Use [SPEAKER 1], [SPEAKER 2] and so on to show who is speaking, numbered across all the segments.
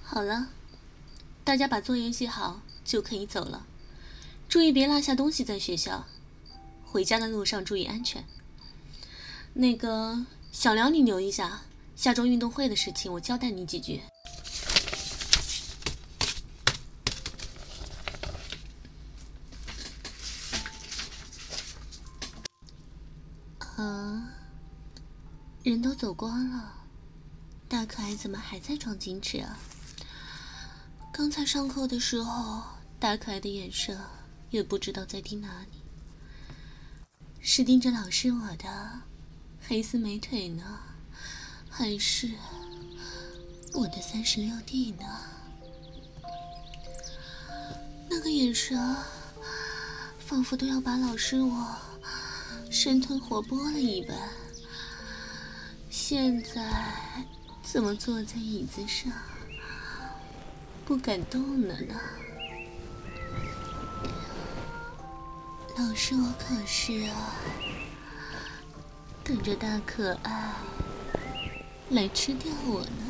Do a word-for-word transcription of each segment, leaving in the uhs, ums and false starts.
[SPEAKER 1] 好了，大家把作业记好，就可以走了。注意别落下东西在学校。回家的路上注意安全。那个小梁，你留一下，下周运动会的事情我交代你几句。啊，人都走光了，大可爱怎么还在装矜持啊？刚才上课的时候，大可爱的眼神也不知道在盯哪里，是盯着老师我的黑丝美腿呢，还是我的三十六 D 呢？那个眼神仿佛都要把老师我生吞活剥了一般。现在怎么坐在椅子上不敢动了呢？老师我可是啊，等着大可爱来吃掉我呢。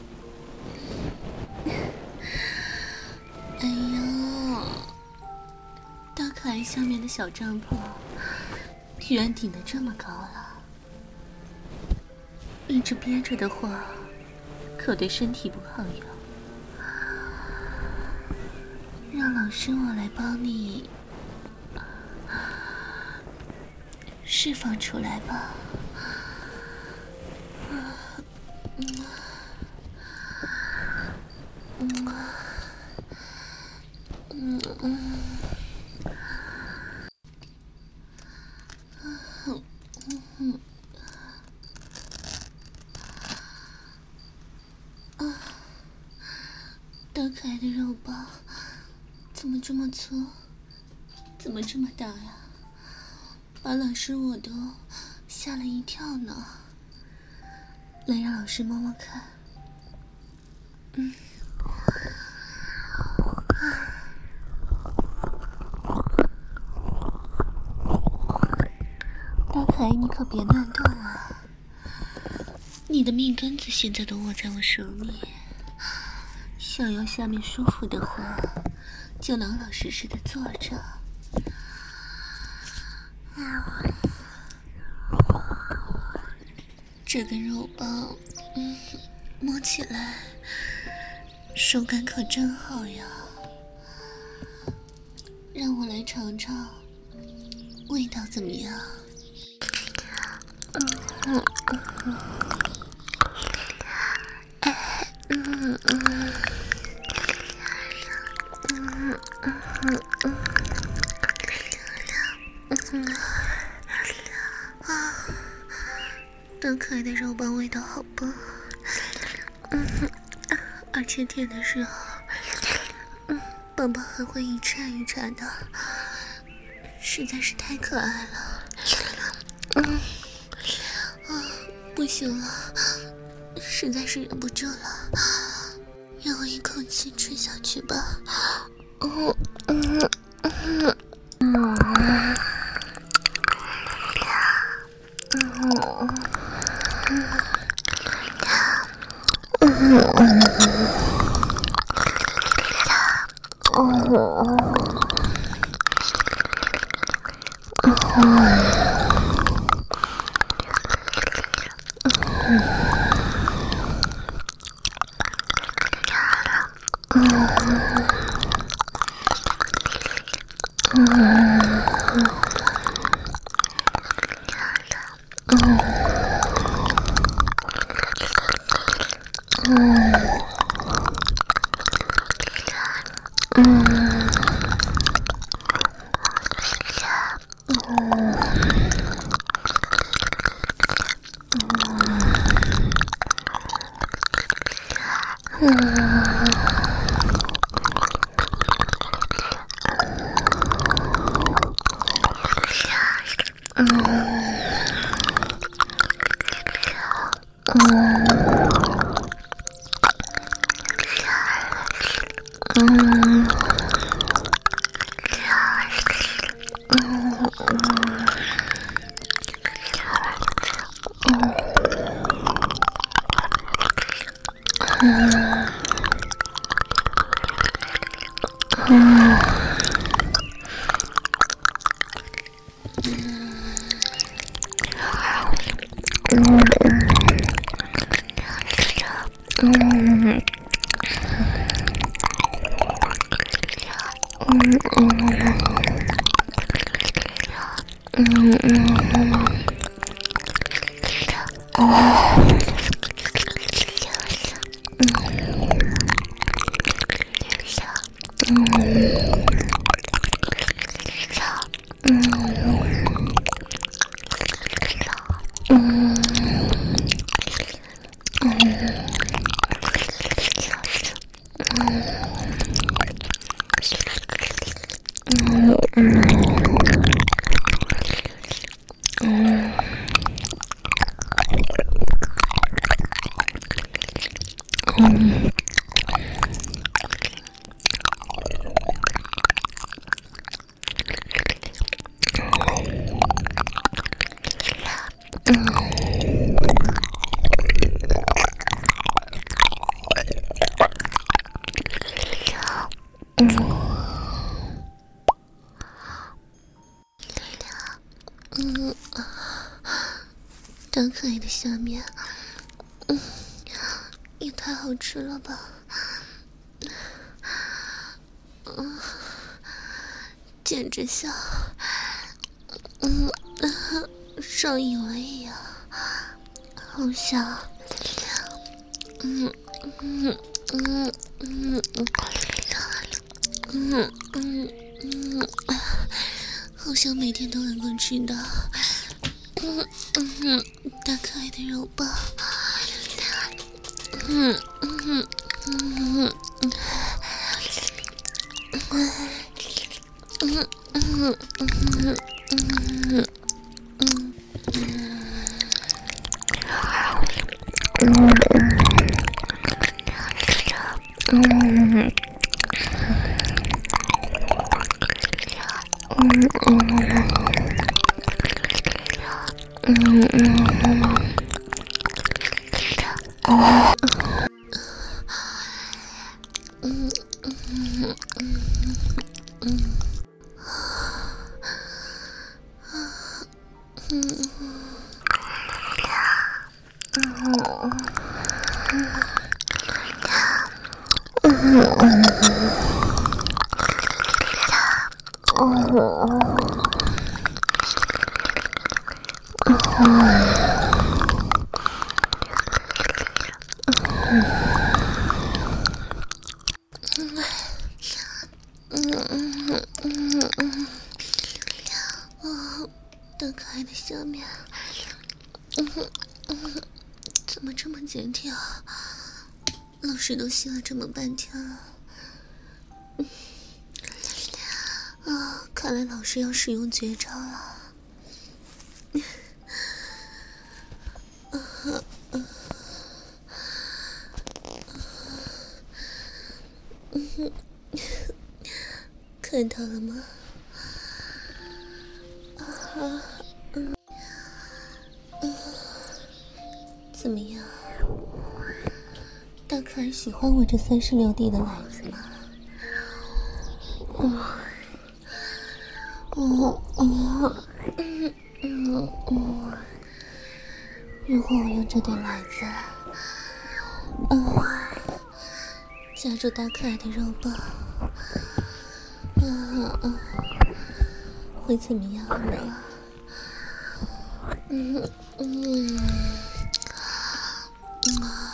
[SPEAKER 1] 哎呦，大可爱下面的小帐篷居然顶得这么高了，一直憋着的话可对身体不好哟。让老师我来帮你释放出来吧。嗯嗯嗯嗯嗯啊！大可爱的肉棒怎么这么粗？怎么这么大呀？把老师我都吓了一跳呢。来，让老师摸摸看。嗯。大可爱，你可别乱动啊！你的命根子现在都握在我手里，想要下面舒服的话，就老老实实的坐着。这根肉棒，嗯，摸起来手感可真好呀！让我来尝尝，味道怎么样？嗯嗯嗯嗯嗯嗯嗯嗯啊！大可爱的肉棒味道好棒，嗯，而且舔的时候，嗯，棒棒还会一颤一颤的，实在是太可爱了。嗯，啊，不行了，实在是忍不住了，让我一口气吃下去吧。嗯嗯嗯嗯嗯，大可爱的下面，嗯，也太好吃了吧！嗯，简直像，嗯，上瘾了一样，好香。嗯嗯嗯嗯嗯嗯嗯，好想每天都能够吃到。嗯嗯，大可爱的肉包。嗯嗯嗯嗯。嗯嗯嗯嗯嗯大可爱的下面，嗯嗯，怎么这么紧贴啊？老师都吸了这么半天了，啊，看来老师要使用绝招了。看到了吗？啊，嗯，嗯，怎么样？大可儿喜欢我这三十六 D 的奶子吗？嗯，嗯嗯嗯嗯嗯，如果我用这对奶子，嗯，夹住大可爱的肉棒，嗯嗯，会怎么样呢？嗯嗯嗯啊。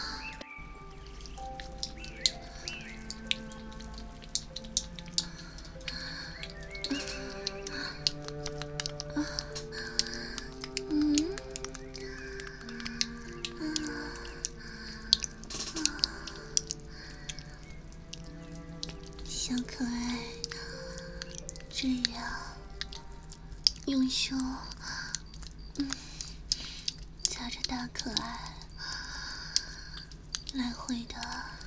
[SPEAKER 1] 小可爱，这样用胸，嗯，夹着大可爱，来回的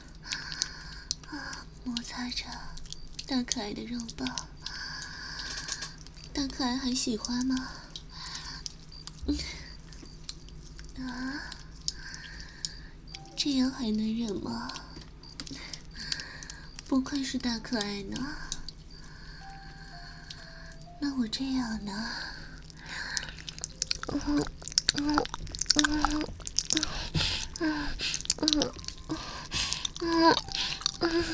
[SPEAKER 1] 啊摩擦着大可爱的肉棒。大可爱还喜欢吗？嗯啊，这样还能忍吗？ 不愧是大可爱呢。那我这样呢？嗯嗯嗯嗯嗯嗯嗯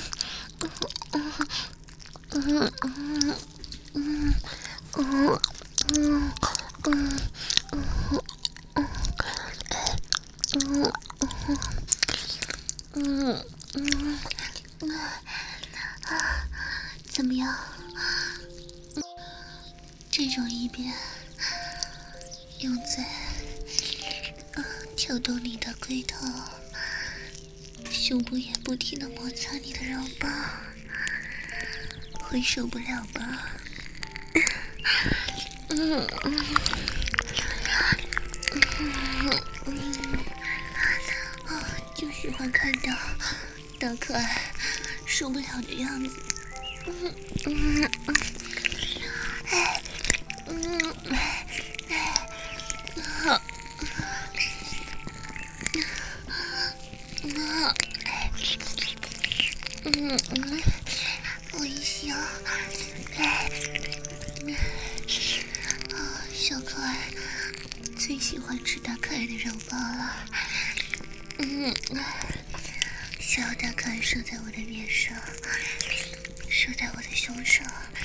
[SPEAKER 1] 嗯嗯嗯嗯嗯嗯嗯嗯，怎么样？这种一边用在呃挑动你的龟头，胸部也不停的摩擦你的肉棒，会受不了吧？嗯嗯嗯嗯啊，就喜欢看到大可爱受不了的样子。嗯嗯嗯，哎，嗯哎，好，嗯嗯嗯，我一笑，哎，啊，小可爱最喜欢吃大可爱的肉包了。嗯，小大可爱射在我的脸上，射在我的胸上，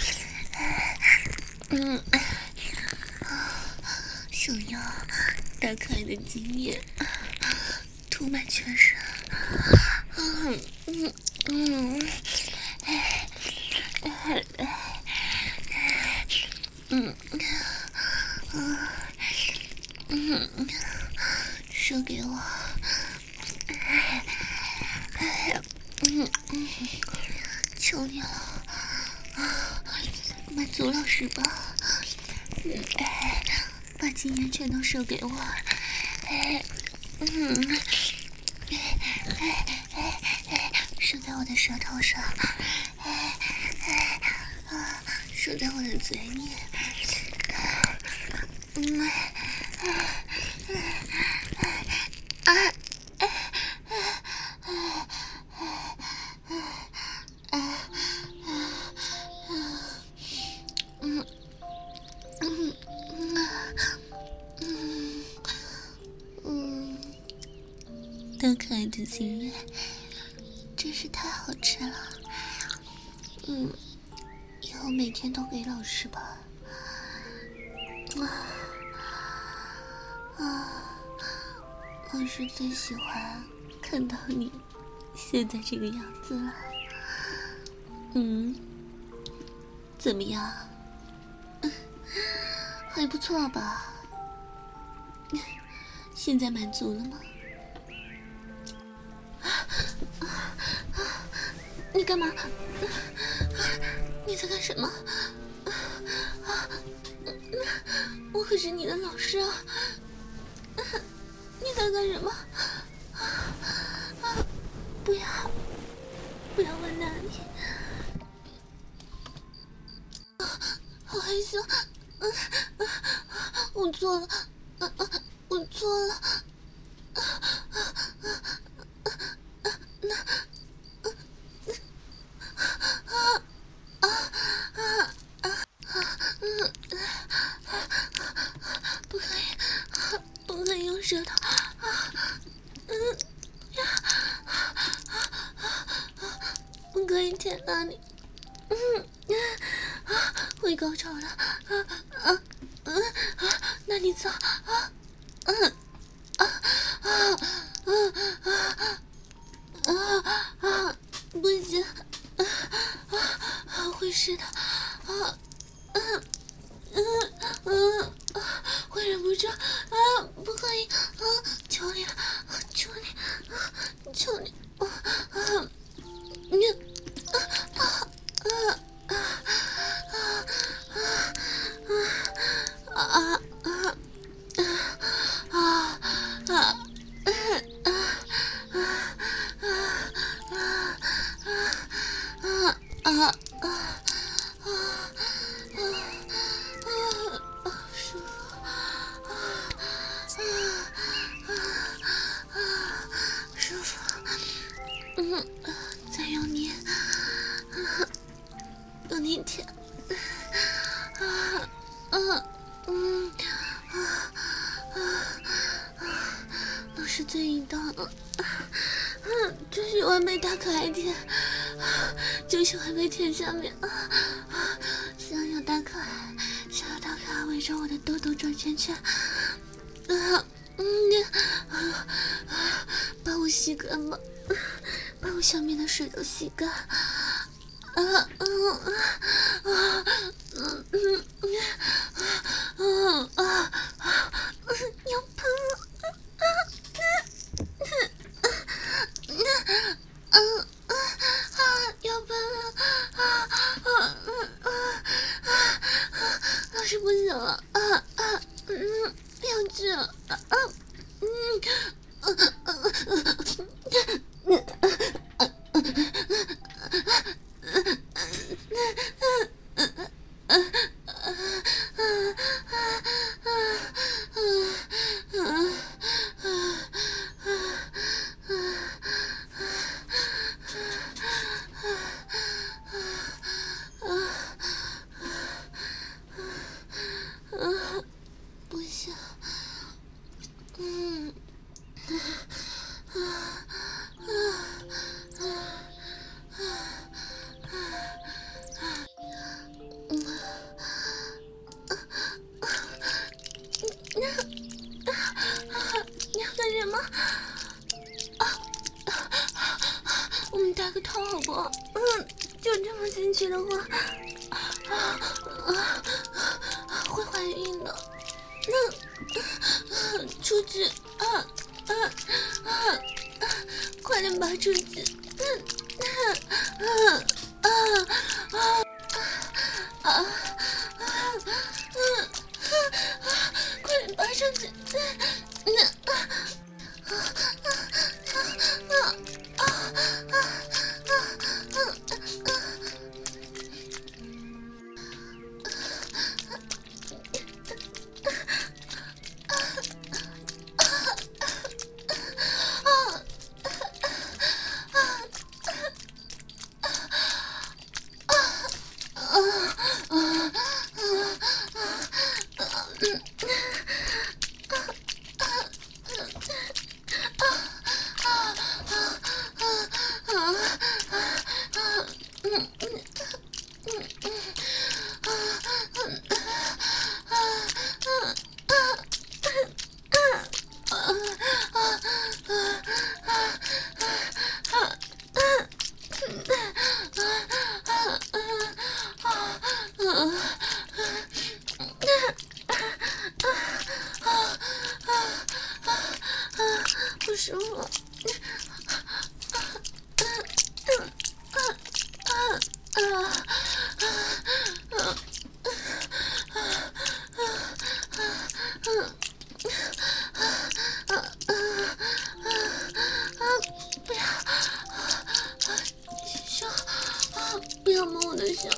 [SPEAKER 1] 嗯，啊，想要大可爱的精液涂满全身，嗯嗯嗯，哎哎哎，嗯嗯嗯，射给我，哎哎嗯嗯，求你了，啊，满足了是吧？嗯，哎，把精液全都射给我，哎，嗯，哎哎哎哎，射在我的舌头上，哎哎啊，射在我的嘴里，嗯，哎哎哎哎哎哎嗯嗯嗯嗯，大可爱的心愿真是太好吃了。嗯，以后每天都给老师吧。啊啊，老师最喜欢看到你现在这个样子了。嗯，怎么样？还不错吧？现在满足了吗？你干嘛？你在干什么？我可是你的老师啊！你在干什么？不要，不要往那里！好害羞！我错了，我错了。不可以，不可以用舌头。嗯不可以舔那里。嗯会高潮的。啊啊嗯啊，那里脏啊！嗯啊啊啊啊啊啊！不行，啊啊会湿的。啊嗯嗯嗯啊，会忍不住啊！不可以啊！求你了，求你啊！求你啊啊！你啊啊啊啊啊啊啊！啊啊啊啊啊！舒服啊，舒服。嗯，再用力是最淫荡了，嗯，就喜欢被大可爱舔，就喜欢被舔下面，想要大可爱，想要大可爱围着我的肚肚转圈圈，啊，嗯，啊，把我吸干吧，把我下面的水都吸干。啊嗯啊啊嗯嗯嗯啊啊！要喷了！啊啊啊啊！要喷了！啊啊嗯啊啊啊！老师不行了！啊啊嗯，要去了！啊啊嗯啊啊啊！不行，嗯，啊啊啊啊啊！你要干什么？我们打个套好不好？嗯，就这么进去的话，啊啊会怀孕的。那出去啊啊啊！快点拔出去！嗯啊啊啊啊啊！嗯，快点拔上去！那啊啊啊啊啊啊啊啊！不舒服。不要，手，不要摸我的手，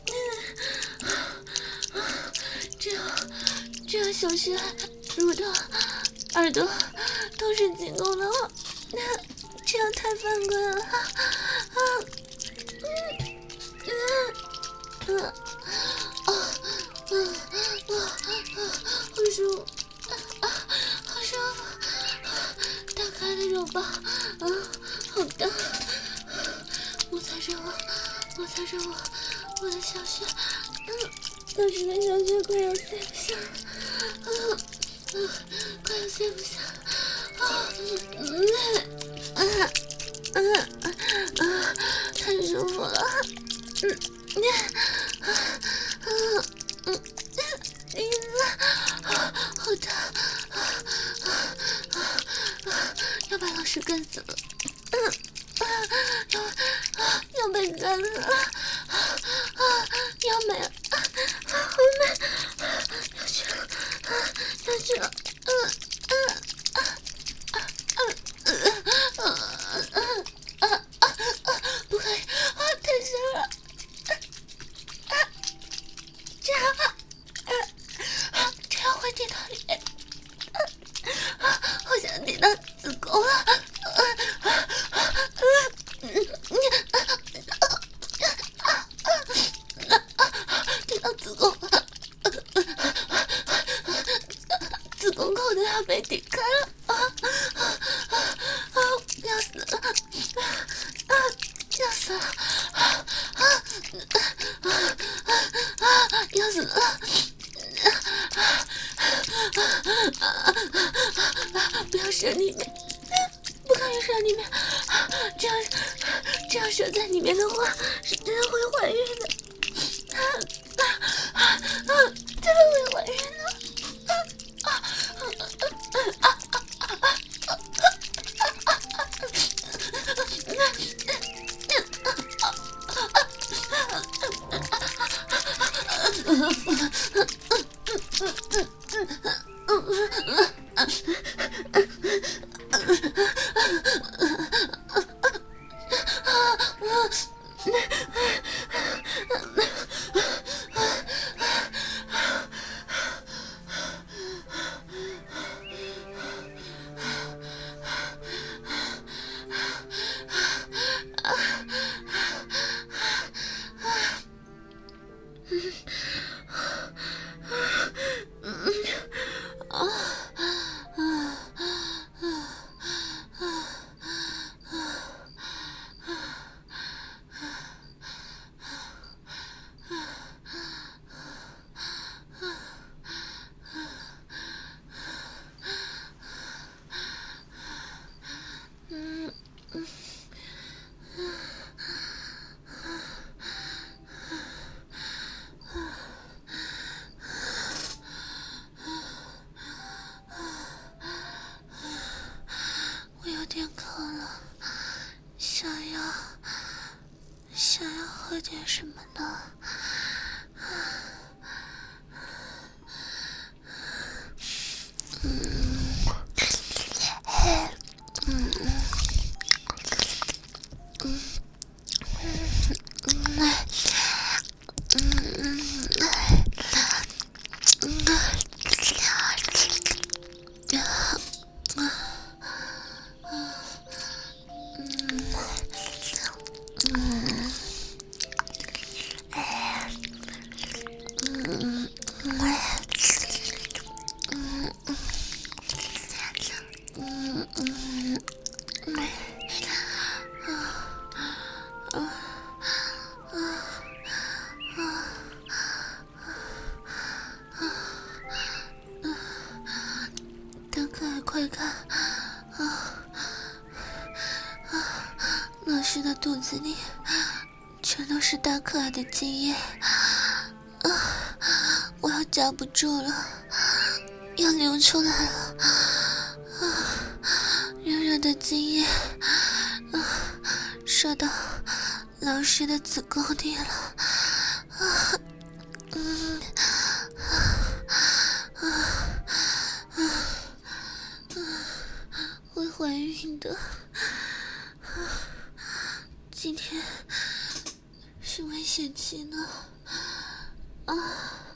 [SPEAKER 1] 这样，这样小穴、乳头、耳朵都是进攻的话，那这样太犯规了。啊，嗯嗯嗯啊啊啊啊！好舒服，啊，好舒服！打开的肉棒，啊，好大！摩擦着我，摩擦着我，我的小穴，嗯，当时的小穴快要塞不下了，啊啊，快要塞不下了，啊，嗯，啊啊啊，太舒服了，嗯，啊啊嗯，鼻子，啊，好大，啊啊啊啊，要把老师干死了，嗯啊，要啊要被干死了，啊啊要没了，啊好美，要去了，啊要去了，嗯嗯啊啊啊啊啊啊啊啊不可以啊太深了，啊这样啊啊这样会滴到里面，啊好像滴到子宫了，啊啊啊嗯嗯滴到子宫，子宫里面，不可以射里面，这样这样射在里面的话，是真的会怀孕的，啊啊啊！真的会怀孕的，啊啊啊啊啊啊！我有点渴了，想要想要喝点什么呢？大可爱，快看！啊啊！老师的肚子里全都是大可爱的精液啊！我要夹不住了，要流出来了！啊！热热的精液啊，射到老师的子宫里了！啊！嗯。会怀孕的，今天是危险期呢，啊！